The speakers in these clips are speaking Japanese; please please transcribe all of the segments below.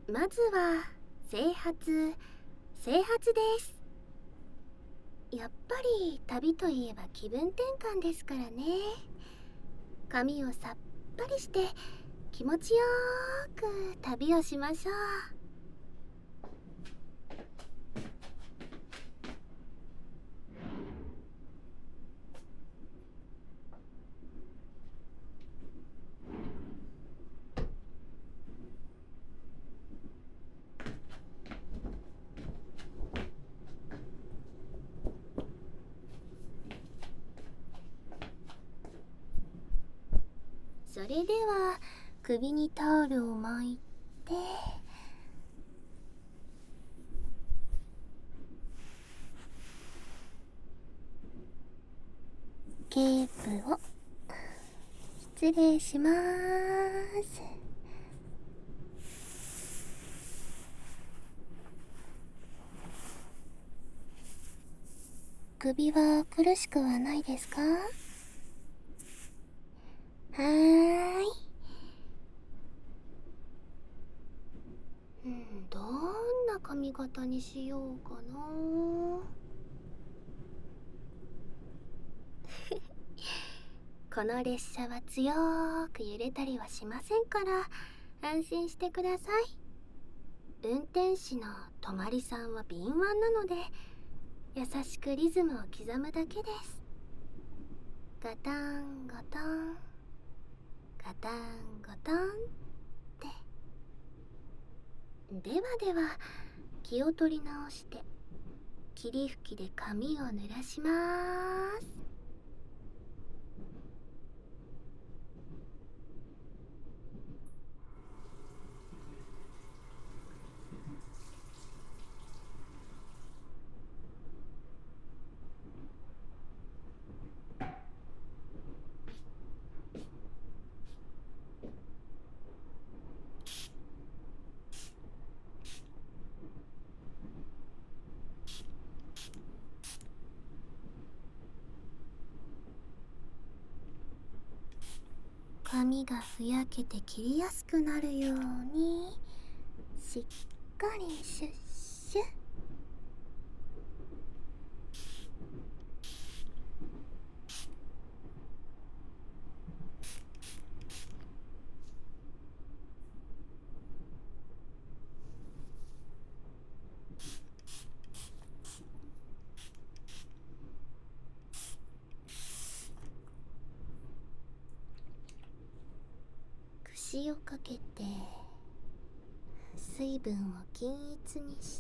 まずは整髪です。やっぱり旅といえば気分転換ですからね。髪をさっぱりして気持ちよーく旅をしましょう。それでは首にタオルを巻いて、ケープを失礼します。首は苦しくはないですか？はーい。どんな髪型にしようかな。この列車は強く揺れたりはしませんから安心してください。運転士のとまりさんは敏腕なので優しくリズムを刻むだけです。ガタンガタンガタンガタンって。ではでは気を取り直して霧吹きで髪を濡らします。髪がふやけて切りやすくなるようにしっかりシュッシュ。櫛をかけて水分を均一にして、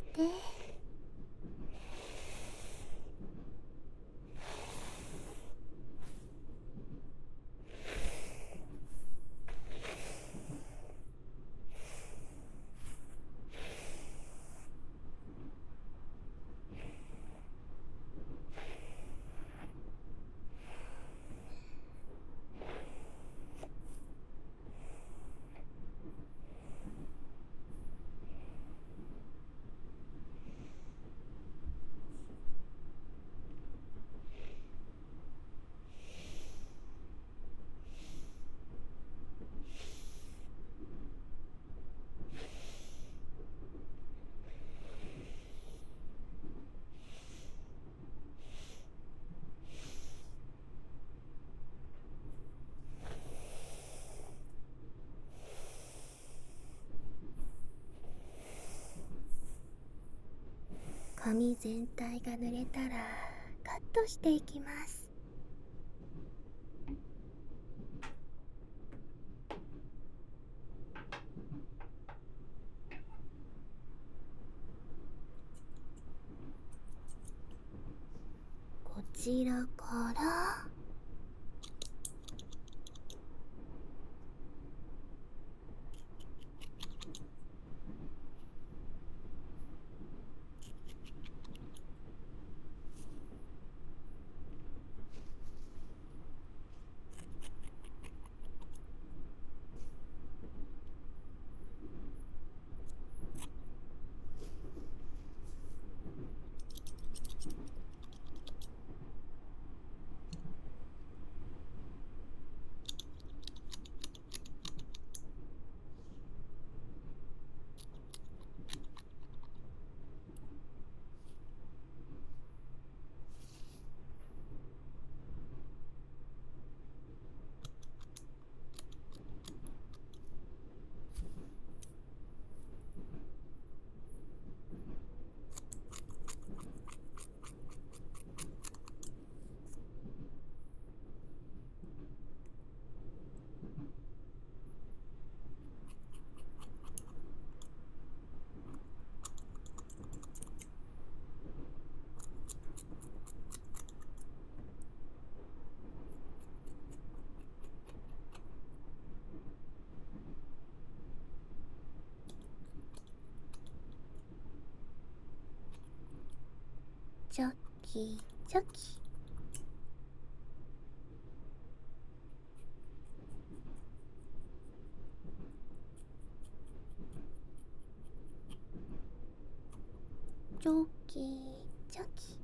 髪全体が濡れたらカットしていきます。こちらからチョキチョキ。チョキチョキ。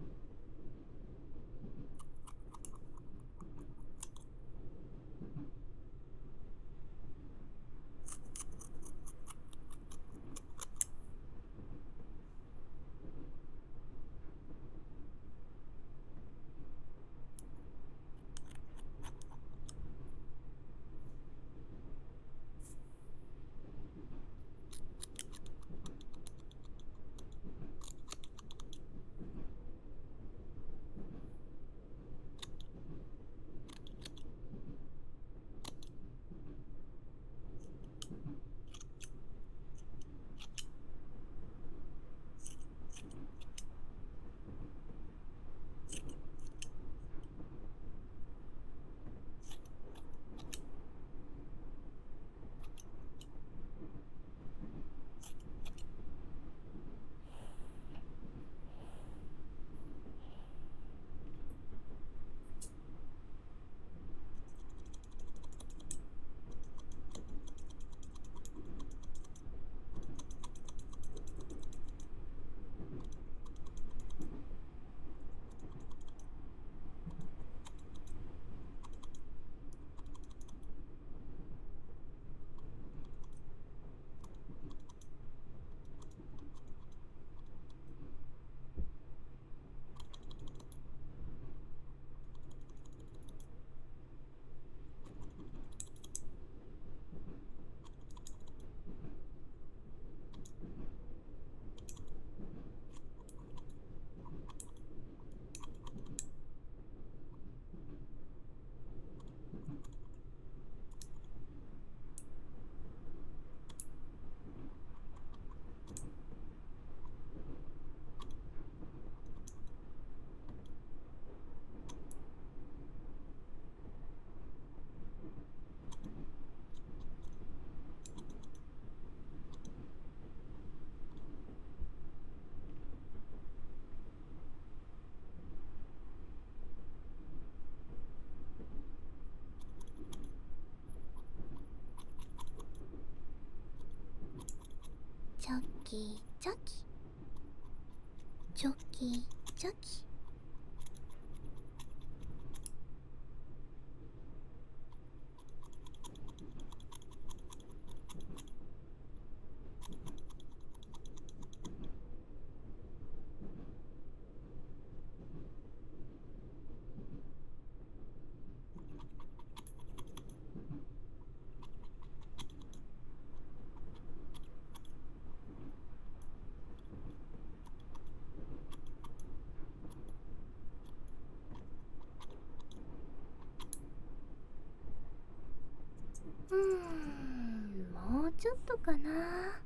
チョキチョキ。チョキチョキ。もうちょっとかな。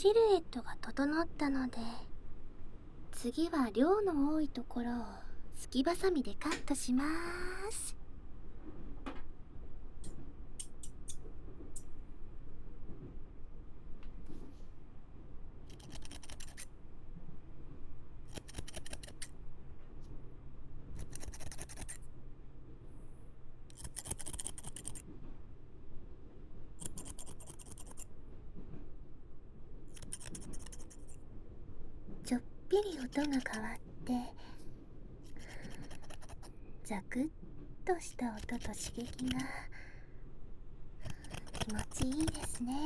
シルエットが整ったので、次は量の多いところをすきばさみでカットします。ちょっぴり音が変わって、ザクッとした音と刺激が気持ちいいですね。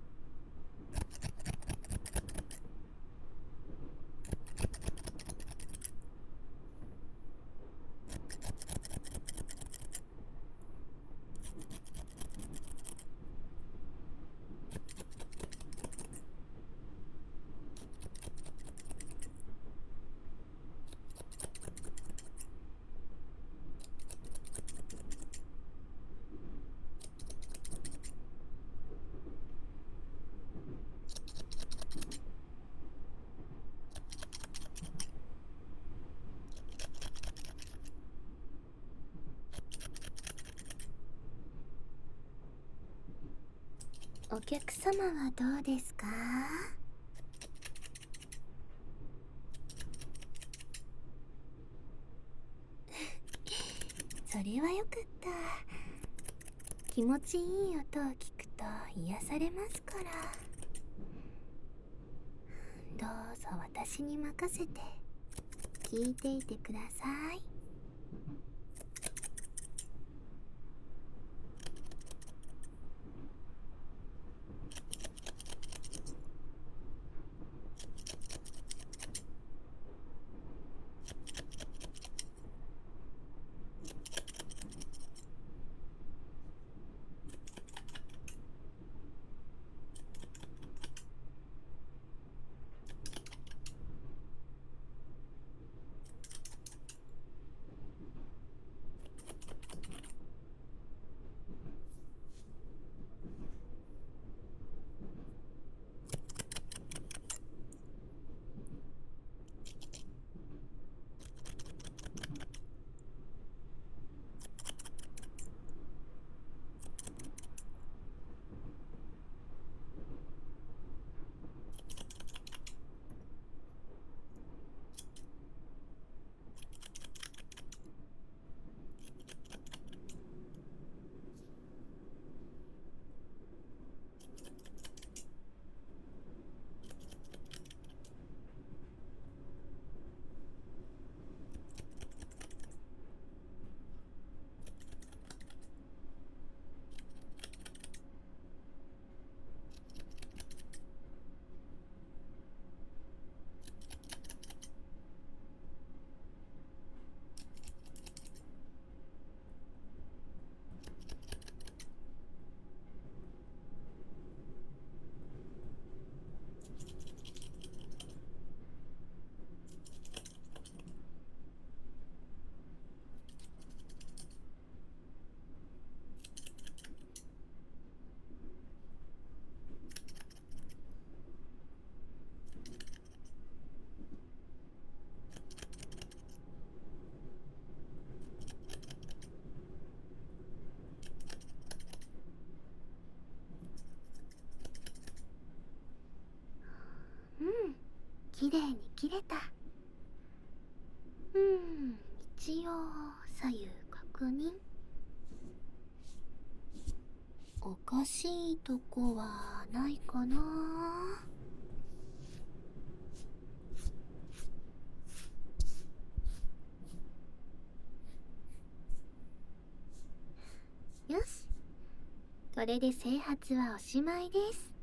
お客様はどうですか？それはよかった。気持ちいい音を聞くと癒されますから。どうぞ私に任せて聞いていてください。うん、きれいに切れた。一応左右確認。おかしいとこはないかな。よし、これで整髪はおしまいです。